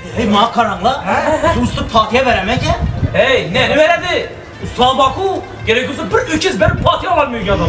Hey ma karanla. Usta patiye veremek ya. Hey ne veredi? Usta baku gerekiyorsa bir öküz benim patiye alamıyor ki adam.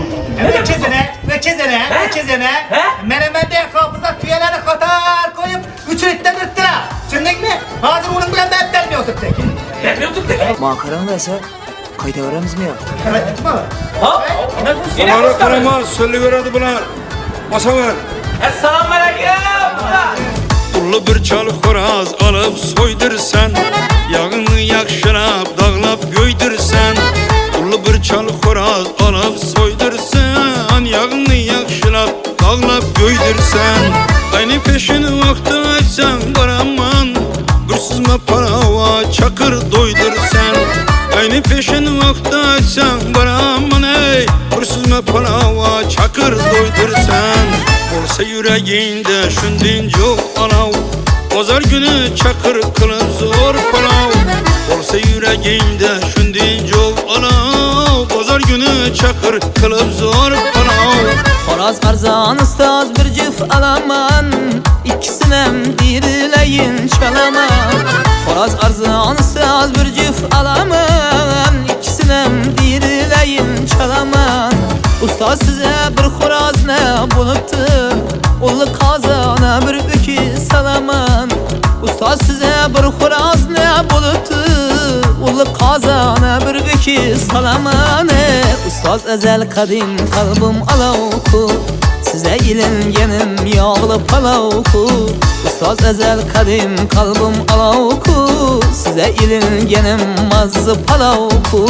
Veçezene. Menemende kapıza tüyeleri katar koyup üçünden ırttıra. Şimdi mi? Hazır onun bile benden mi oturttuk? Ben ne oturduk? Makaran ise kayda veremiz mi ya? Evet, etme mi? Ha? Yine Bana usta. karama söylüverdi bunlar. Masa ver. Esselamu aleyküm. Dullu bir çalık horaz alıp soydursan, yağını yakşırap dağlap göydürsen. Dullu bir çalık horaz alıp soydursan, yağını yakşırap dağlap göydürsen. Aynı peşin vakti açsan karaman, bir sızma parava çakır doydursan. Aynı peşin vakti açsan karaman ey, bir sızma parava çakır doydursan. Olsa yüreğinde şündin çok alav, pazar günü çakır kılıp zor palav. Olsa yüreğinde şündin çok alav, pazar günü çakır kılıp zor palav. Xoraz arzan ustaz bir cüf alaman, İkisinem dirileyin çalaman. Xoraz arzan ustaz bir cüf alaman, İkisinem dirileyin çalaman. Ustaz size bir xoraz ne buluptu, ulu kazana bir öküz salaman. Ustaz size bir xoraz ne buluptu, ulu kazana bir öküz salaman. Ustaz ezel kadim kalbim alavku, size ilingenim yağlı palavku. Ustaz ezel kadim kalbim alavku, size ilingenim mazı palavku.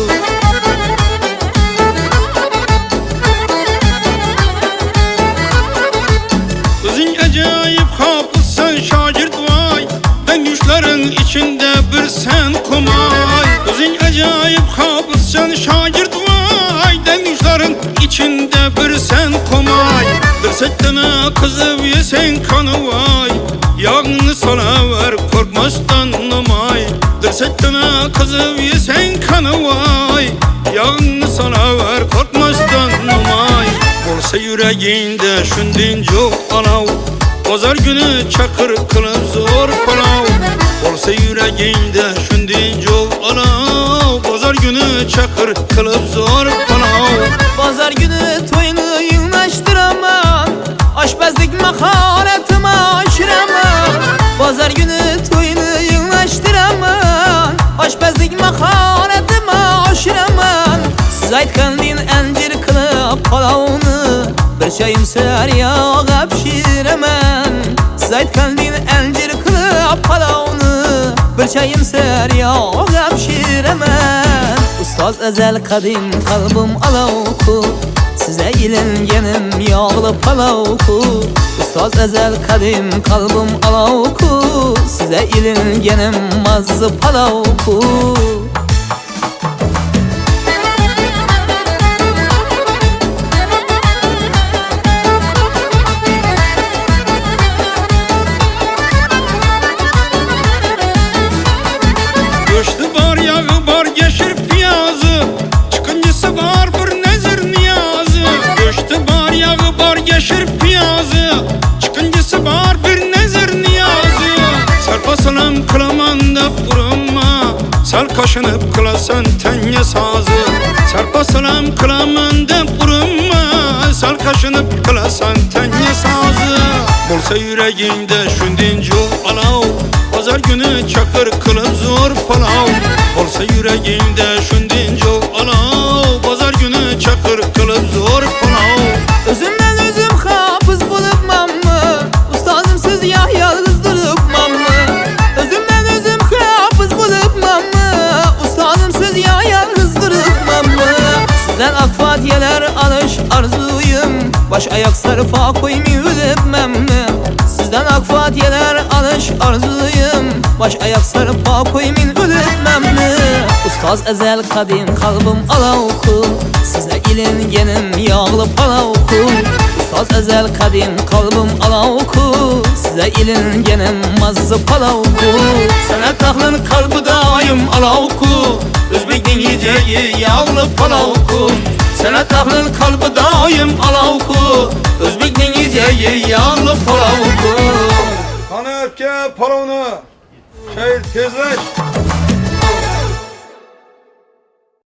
Acayip hafızsan şagirt vay, ben düşlerin içinde bir sen kumay. Özün acayip hafızsan şagirt vay, ben düşlerin içinde bir sen kumay. Dirsekten kızıp yesen kanı vay, yağını salaver korkmazdan numay. Dirsekten kızıp yesen kanı vay, yağını salaver korkmazdan numay. Olsa yüreğinde şündin çok alav, pazar günü çakır kılıp zor palav. Olsa yüreğinde şündin çok alav, pazar günü çakır kılıp zor palav. Pazar günü toyunu yığınlaştıramam, aşpazlık maharetimi aşıramam. Pazar günü toyunu yığınlaştıramam, aşpazlık maharetimi aşıramam. Siz aytgandin encir kılıp palavını, bir çayım ser yağa pişiremem. Siz aytgandin encir kılıp palavını, bir çayım ser yağa pişiremem. Ustaz ezel kadim kalbim alavku, size ilingenim yağlı palavku. Ustaz ezel kadim kalbim alavku, size ilingenim mazı palavku. Göçtü var yağı var geçir piyazı, çıkıncısı var bir nezir niyazı. Göçtü var yağı var geçir piyazı, çıkıncısı var bir nezir niyazı. Sarpasalam kılamanda vurma, sar kaşınıp kılasan tenye sazı. Sarpasalam kılamanda vurma, sar kaşınıp kılasan tenye sazı. Bolsa yüreğinde şündin çok alav, pazar günü çakır kılıp zor palav. Olsa yüreğinde şündin çok alav, pazar günü çakır kılıp zor palav. Özümden özüm hafız bulupmam mı? Ustazım siz ya yalnızdırıpmam mı? Özümden özüm hafız bulupmam mı? Ustazım siz ya yalnızdırıpmam mı? Sizden akfatiyeler alış arzuyum, baş ayak sarıfa koymayı ölepmem mi? Sizden akfatiyeler alış arzuyum, baş ayak sarıfa koymayı ölepmem mi? Ustaz ezel kadim kalbim alavku, size ilingenim yağlı palavku. Ustaz ezel kadim kalbim alavku, size ilingenim mazı palavku. Sana tahlın kalbi daim alavku, Özbek'in yiyeceği yağlı palavku. Sana tahlın kalbi daim alavku, Özbek'in yiyeceği yağlı palavku. Kanıt ke palavını. Şehir tezleş.